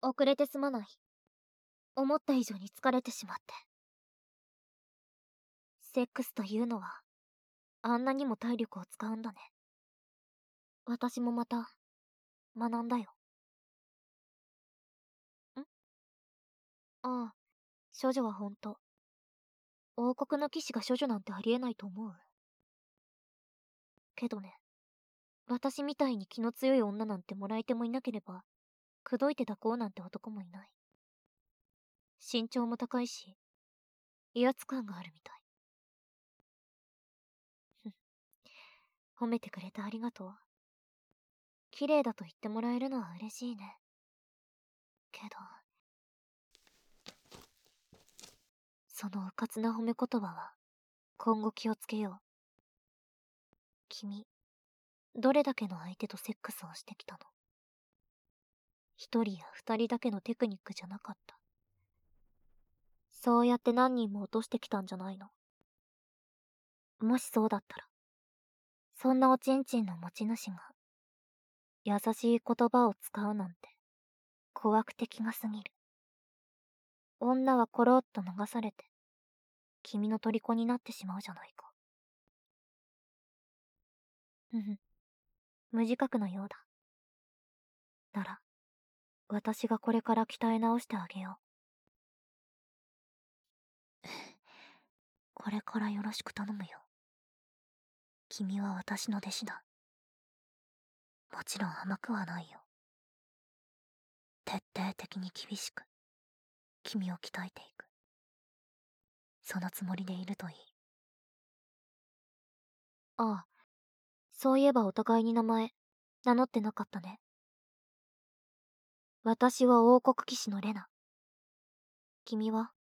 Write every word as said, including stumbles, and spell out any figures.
遅れてすまない。思った以上に疲れてしまって。セックスというのは、あんなにも体力を使うんだね。私もまた、学んだよ。んああ、処女はほんと。王国の騎士が処女なんてありえないと思う。けどね、私みたいに気の強い女なんてもらい手もいなければ、口説いて抱こうなんて男もいない。身長も高いし、威圧感があるみたい。褒めてくれてありがとう。綺麗だと言ってもらえるのは嬉しいね。けど、そのうかつな褒め言葉は、今後気をつけよう。君、どれだけの相手とセックスをしてきたの？一人や二人だけのテクニックじゃなかった。そうやって何人も落としてきたんじゃないの？もしそうだったら、そんなおちんちんの持ち主が、優しい言葉を使うなんて、怖くて気がすぎる。女はコロッと流されて、君の虜になってしまうじゃないか。うん、無自覚なようだ。なら、私がこれから鍛え直してあげよう。これからよろしく頼むよ。君は私の弟子だ。もちろん甘くはないよ。徹底的に厳しく、君を鍛えていく。そのつもりでいるといい。ああ、そういえばお互いに名前、名乗ってなかったね。私は王国騎士のレナ。君は